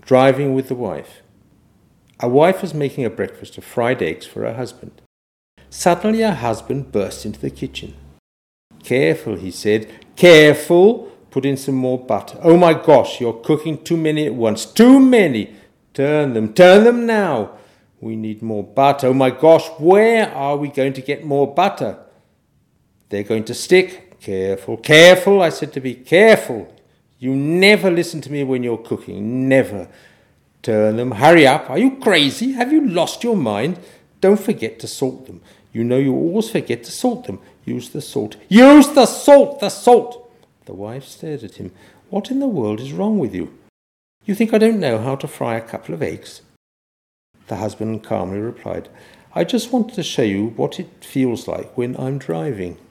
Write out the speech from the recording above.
Driving with the wife. A wife was making a breakfast of fried eggs for her husband. Suddenly her husband burst into the kitchen. "Careful," he said. "Careful! Put in some more butter. Oh my gosh, you're cooking too many at once. Too many! Turn them now. We need more butter. Oh my gosh, where are we going to get more butter? They're going to stick. Careful, careful," I said to be careful. You never listen to me when you're cooking. Never. Turn them. Hurry up. Are you crazy? Have you lost your mind? Don't forget to salt them. You know you always forget to salt them. Use the salt. Use the salt! The salt! The wife stared at him. What in the world is wrong with you? You think I don't know how to fry a couple of eggs? The husband calmly replied, I just wanted to show you what it feels like when I'm driving.